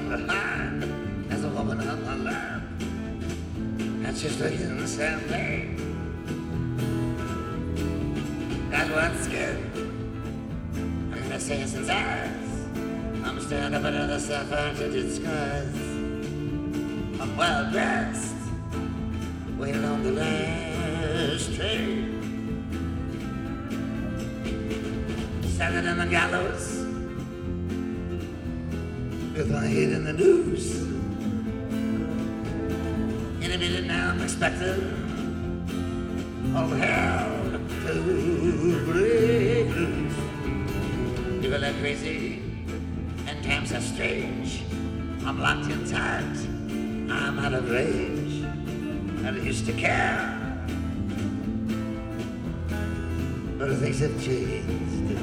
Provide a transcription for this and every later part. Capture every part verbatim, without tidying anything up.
behind as a woman on my lap. That's just a innocent thing. Got one skin. I'm gonna say it's his eyes. I'm staring up another self-arted skies. I'm well dressed, waiting on the last train. Standing in the gallows with my head in the noose. In a minute now I'm expecting all hell to break loose. People are crazy and times are strange. I'm locked in tight, I'm out of range. I used to care, but things have changed.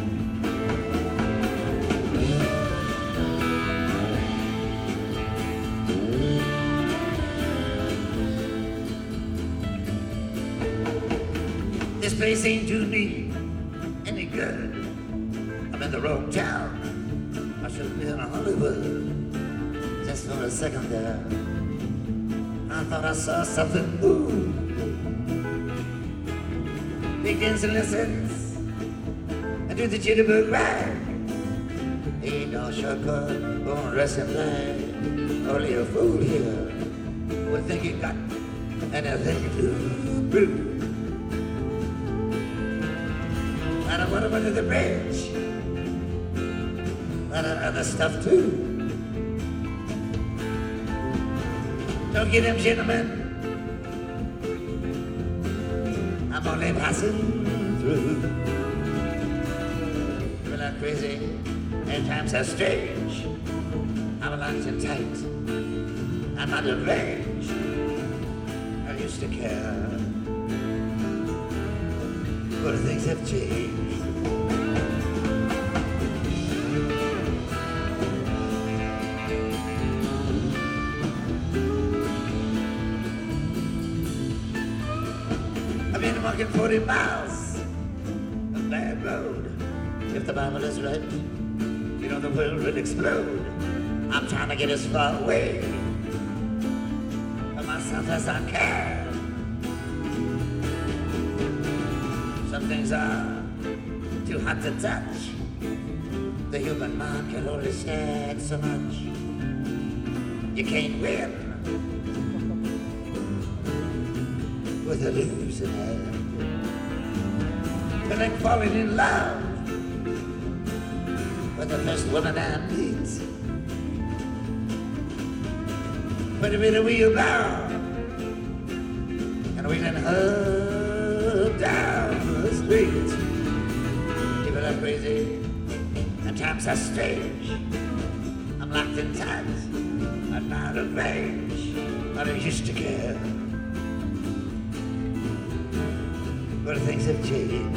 This place ain't doing me any good. I'm in the wrong town. I should have been in Hollywood. Just for a second there, I thought I saw something move. Begins and listens and do the jitterbug ride. Ain't no shortcut, won't rest in line. Only a fool here would think he got anything to prove. I don't want to under the bridge. A lot of other stuff too. Don't get him, gentlemen. I'm only passing through. People are crazy and times are strange. I'm locked and tight. I'm out of range. I used to care, but things have changed. I've been walking forty miles of bad road. If the Bible is right, you know the world will explode. I'm trying to get as far away from myself as I can. Some things are too hot to touch. The human mind can only stand so much. You can't win with a losing hand. But like falling in love with the first woman I meet. Put him in a wheelbarrow and wheeling her down the street. People are crazy and times are strange. I'm locked in tight, I'm out of range. I don't used to care, but things have changed.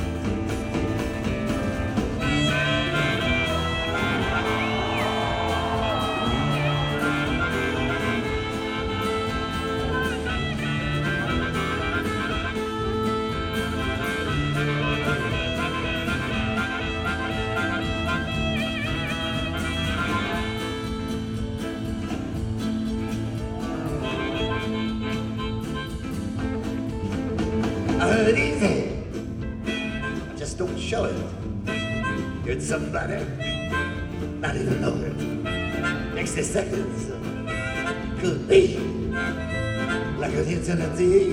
I heard easy, just don't show it. Hurt somebody, not even know it. sixty seconds could be like an eternity.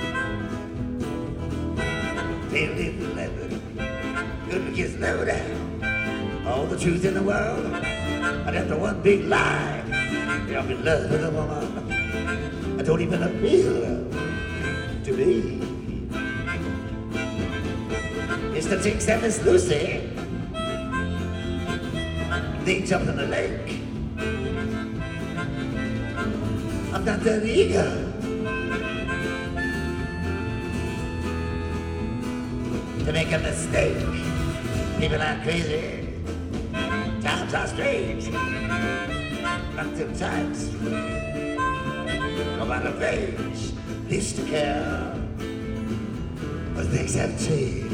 Ten little eleven couldn't get slow down. All the truth in the world, but after one big lie, I'm in love with a woman I don't even appeal to me. It's the chicks that Miss Lucy. They jump in the lake. I'm not that eager to make a mistake. People are crazy. Times are strange. Not too times. I'm out of age. Used to care, but things have changed.